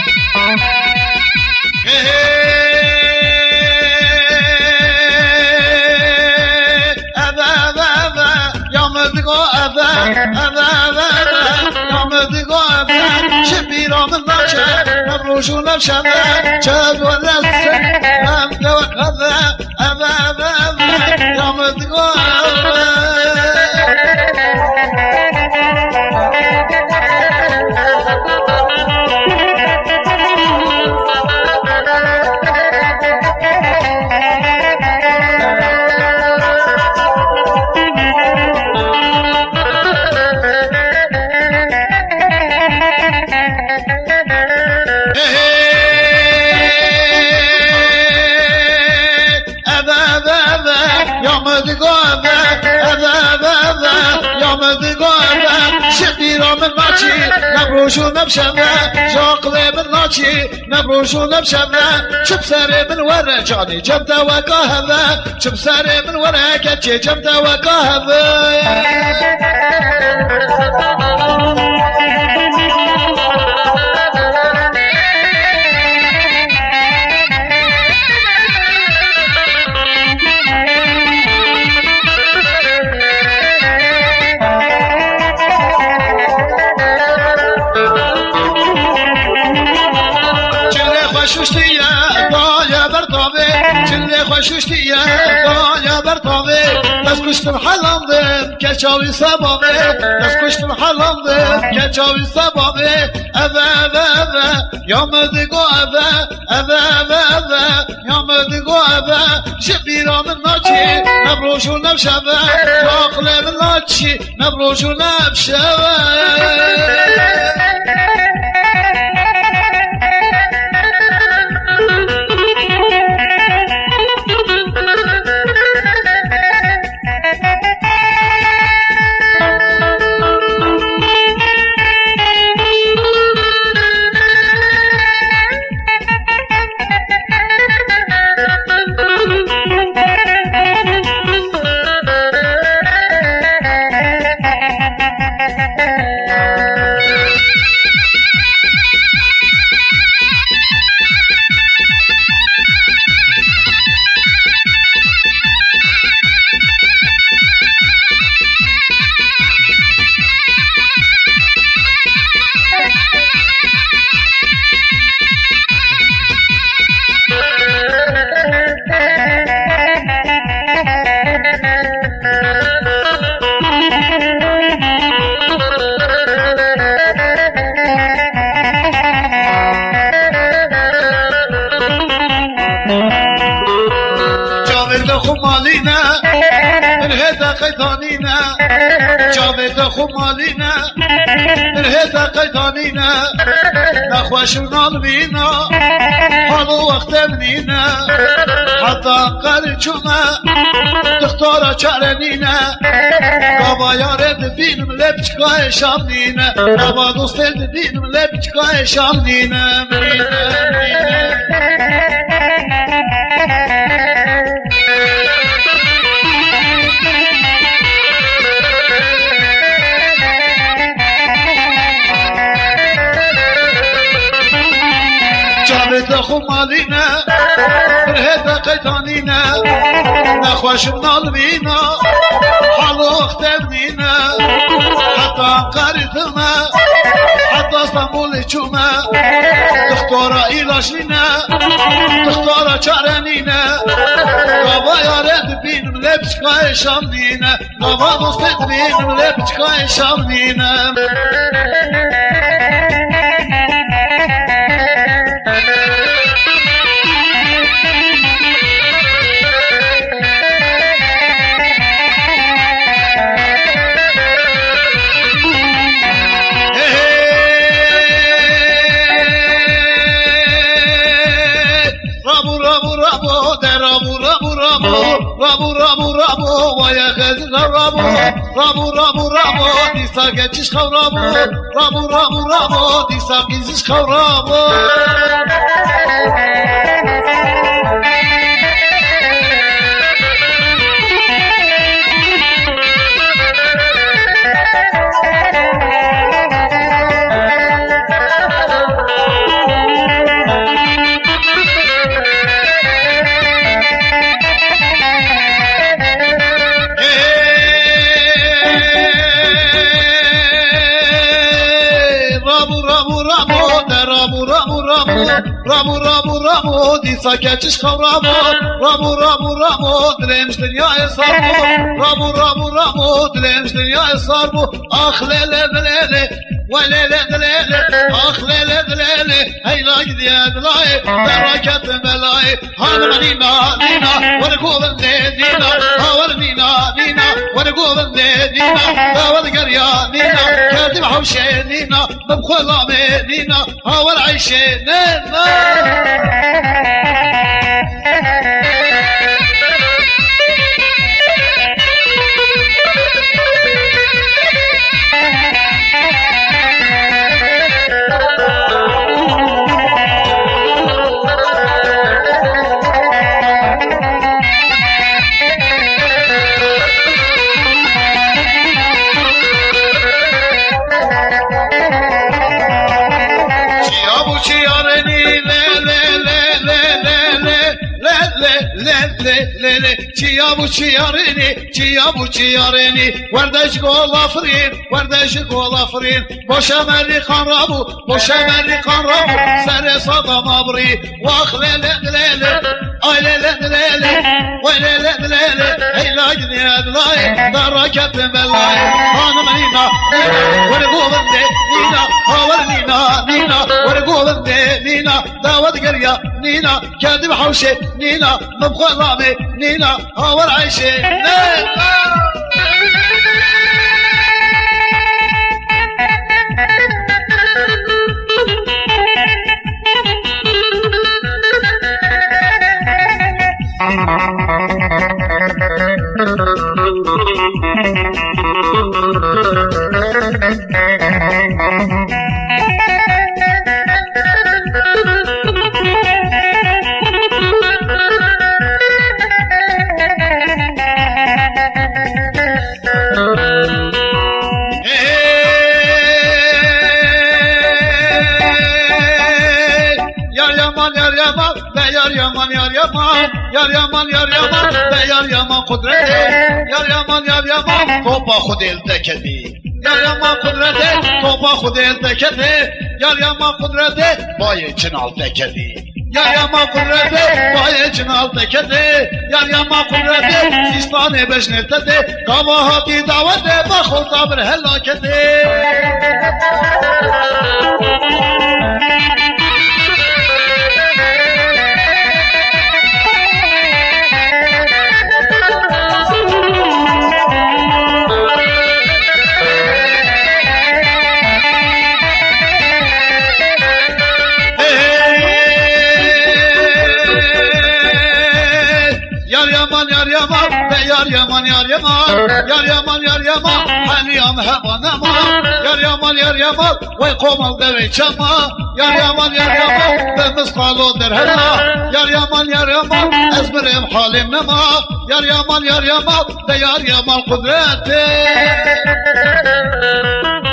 شو نفشنا شاد ولا سلام توقف أبا يا مدقوا نبروشو نبشمه جاقلي من ناچي نبروشو نبشمه شب سري من ورا جاني جبتا وكاهبه شب سري من ورا كتشي جبتا وكاهبه خوشوشتیه دایا برتابه دست کشتم حلامدم که چاوی سبابه دست کشتم حلامدم که چاوی سبابه اوه یا مدگو اوه یا مدگو اوه شبیران ناچی نبروشو نبشبه راقل ناچی نبروشو نبشبه خمالينا الهيدا قيدانينا نخوش ونالبينا حالو وقت منينا حتى قريتشونا تختار چارنينا بابا يارد بينم لبچكاي شامنينا بابا دوستد بينم لبچكاي شامنينا خمالينا الهيدا قيتانينا نخوش منالبينا حالو اختبنينا حتى قارثنا حتى اسطنبول تشوما تختار إيلاشنينا تختار چارنينا بابا يارد بينم لبچكاي شامنينا بابا دوستت بينم لبچكاي شامنينا رابو دیسا گچش خورابو رابو دیسا گیزش خورابو رامو دیسا کچش خورامو رامو دلمش دنیای سارمو رامو دلمش دنیای سارمو آخ لیله وليلة آخ ليلة هيلا جديد لاي تراكت ملاي هذا نينا ورقوب نينا هاور نينا ورقوب نينا هاور قريا نينا كاتب حوشي نينا مبخلا نينا هاور عيشي نينا چیارینی وردش گل آفرین باشه مری خان رابو سر صدام ابری واخ لیله آی لیله وای لیله هیلا جنید لای دراکت بلای خانم نینا ورگوبنده نینا هاور نینا ورگوبنده نینا داود گریا نینا کدب حوشه نینا مبخلامه نینا هاور عیشه نینا یار یامان قدرت یار توپا خود التکدی یار یامان قدرت توپا خود التکدی یار یامان قدرت بای چنال تکدی یار یامان قدرت بای چنال تکدی یار یامان قدرت سیستان بشنرتدی قواهاتی دعوت بخورتا بر هلاکتی یار یامان حنیم هبانما یار یامان وی قومال دوی چما یار یامان به مسقالو در هلا یار یامان از بریم حالیم نما یار یامان ده یار یامان قدرته